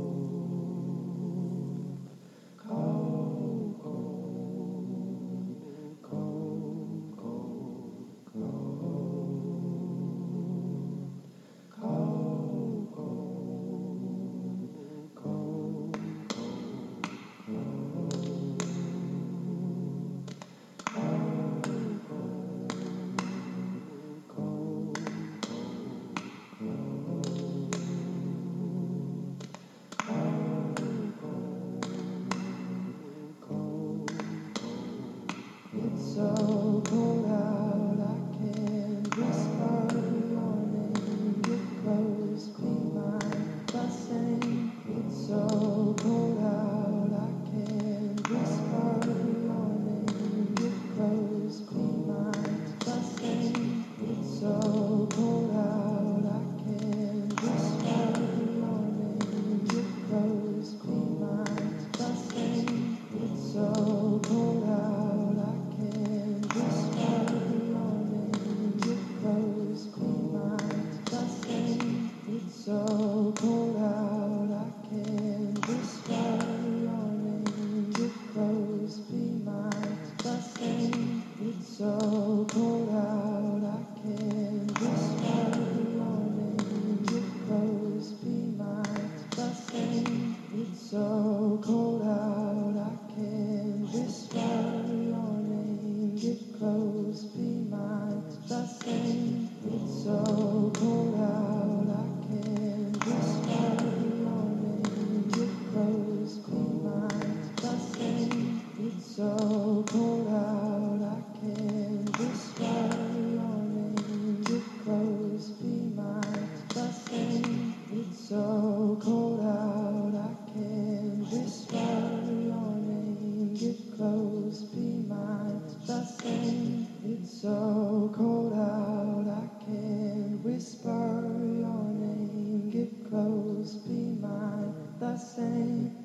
It's so cold out, I can't whisper your name. Get close, be mine, the same. It's so cold out, I can't whisper your name. Get close, be mine, the same. It's so cold out, I can't whisper your name. Get close, be mine, the same. It's so cold out, I can't whisper your name. Get close, be mine, the same. It's so cold out, I can't whisper your name. Get close, be mine, the same. It's so cold out, I can't whisper your name. Get close, be mine, the same. It's so cold out, I can't whisper your name. Get close, be mine, the same. It's so cold out, I can't whisper your name. Get close, be mine, the same. It's so cold out, I can't whisper your name. Get close, be mine, the same. It's so cold out, I can't whisper your name. Get close, be mine, the same. It's so cold out, I can't whisper your name. Get close, be mine, the same.